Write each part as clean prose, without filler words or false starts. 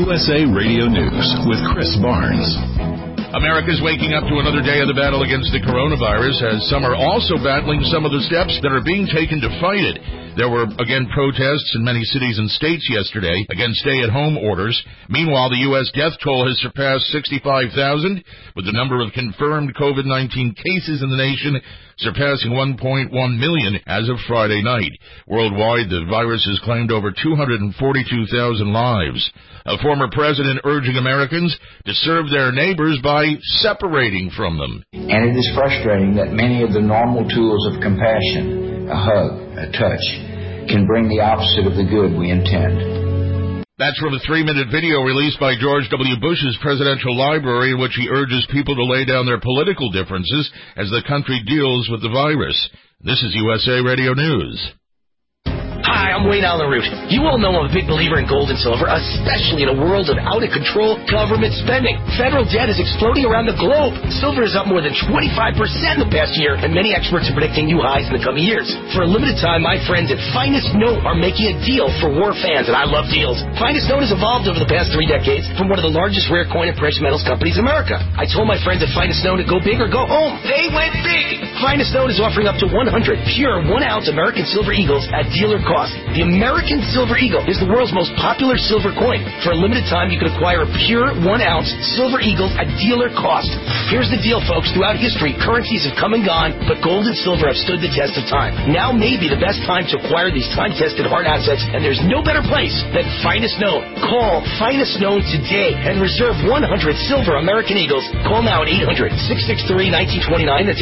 USA Radio News with Chris Barnes. America's waking up to another day of the battle against the coronavirus, as some are also battling some of the steps that are being taken to fight it. There were, again, protests in many cities and states yesterday against stay-at-home orders. Meanwhile, the U.S. death toll has surpassed 65,000, with the number of confirmed COVID-19 cases in the nation surpassing 1.1 million as of Friday night. Worldwide, the virus has claimed over 242,000 lives. A former president urging Americans to serve their neighbors by separating from them. And it is frustrating that many of the normal tools of compassion, a hug, a touch, can bring the opposite of the good we intend. That's from a 3-minute video released by George W. Bush's presidential library, in which he urges people to lay down their political differences as the country deals with the virus. This is USA Radio News. Hi, I'm Wayne Allen Root. You all know I'm a big believer in gold and silver, especially in a world of out-of-control government spending. Federal debt is exploding around the globe. Silver is up more than 25% in the past year, and many experts are predicting new highs in the coming years. For a limited time, my friends at Finest Note are making a deal for war fans, and I love deals. Finest Note has evolved over the past 3 decades from one of the largest rare coin and precious metals companies in America. I told my friends at Finest Note to go big or go home. They went big! Finest Note is offering up to 100 pure 1-ounce American silver eagles at dealer cost. The American Silver Eagle is the world's most popular silver coin. For a limited time, you can acquire a pure 1-ounce Silver Eagle at dealer cost. Here's the deal, folks. Throughout history, currencies have come and gone, but gold and silver have stood the test of time. Now may be the best time to acquire these time-tested hard assets, and there's no better place than Finest Known. Call Finest Known today and reserve 100 silver American Eagles. Call now at 800-663-1929. That's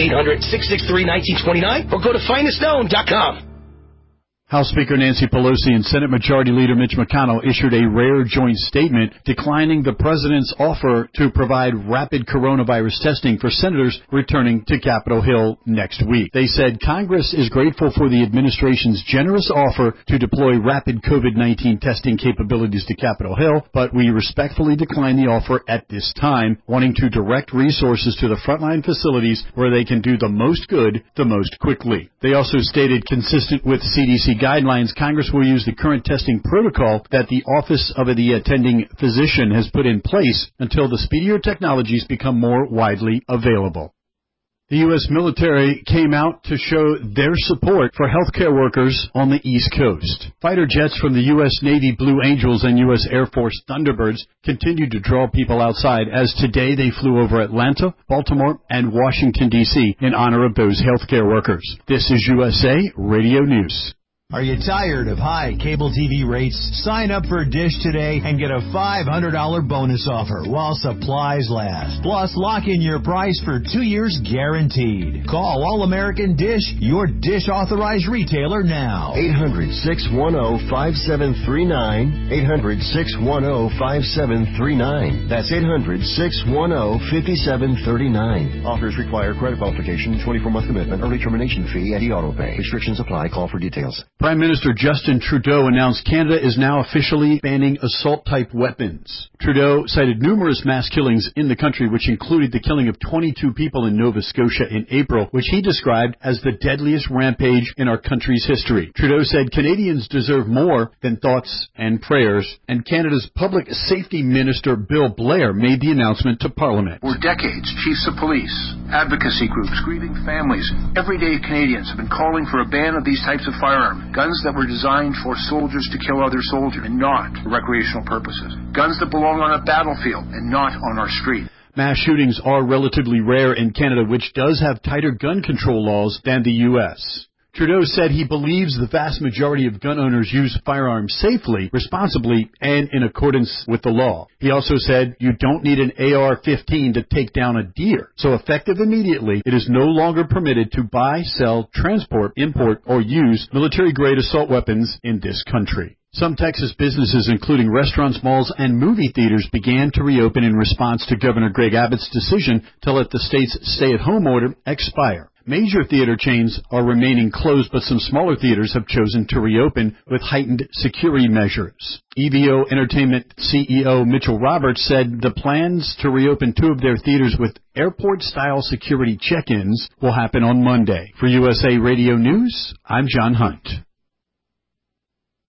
800-663-1929. Or go to finestknown.com. House Speaker Nancy Pelosi and Senate Majority Leader Mitch McConnell issued a rare joint statement declining the president's offer to provide rapid coronavirus testing for senators returning to Capitol Hill next week. They said Congress is grateful for the administration's generous offer to deploy rapid COVID-19 testing capabilities to Capitol Hill, but we respectfully decline the offer at this time, wanting to direct resources to the frontline facilities where they can do the most good the most quickly. They also stated, consistent with CDC guidelines, Congress will use the current testing protocol that the Office of the Attending Physician has put in place until the speedier technologies become more widely available. The U.S. military came out to show their support for healthcare workers on the East Coast. Fighter jets from the U.S. Navy Blue Angels and U.S. Air Force Thunderbirds continued to draw people outside, as today they flew over Atlanta, Baltimore, and Washington, D.C. in honor of those healthcare workers. This is USA Radio News. Are you tired of high cable TV rates? Sign up for Dish today and get a $500 bonus offer while supplies last. Plus, lock in your price for 2 years guaranteed. Call All-American Dish, your Dish authorized retailer now. 800-610-5739. 800-610-5739. That's 800-610-5739. Offers require credit qualification, 24-month commitment, early termination fee, and auto pay. Restrictions apply. Call for details. Prime Minister Justin Trudeau announced Canada is now officially banning assault-type weapons. Trudeau cited numerous mass killings in the country, which included the killing of 22 people in Nova Scotia in April, which he described as the deadliest rampage in our country's history. Trudeau said Canadians deserve more than thoughts and prayers, and Canada's Public Safety Minister Bill Blair made the announcement to Parliament. For decades, chiefs of police, advocacy groups, grieving families, everyday Canadians have been calling for a ban of these types of firearms. Guns that were designed for soldiers to kill other soldiers and not for recreational purposes. Guns that belong on a battlefield and not on our street. Mass shootings are relatively rare in Canada, which does have tighter gun control laws than the U.S. Trudeau said he believes the vast majority of gun owners use firearms safely, responsibly, and in accordance with the law. He also said you don't need an AR-15 to take down a deer. So effective immediately, it is no longer permitted to buy, sell, transport, import, or use military-grade assault weapons in this country. Some Texas businesses, including restaurants, malls, and movie theaters, began to reopen in response to Governor Greg Abbott's decision to let the state's stay-at-home order expire. Major theater chains are remaining closed, but some smaller theaters have chosen to reopen with heightened security measures. EVO Entertainment CEO Mitchell Roberts said the plans to reopen 2 of their theaters with airport-style security check-ins will happen on Monday. For USA Radio News, I'm John Hunt.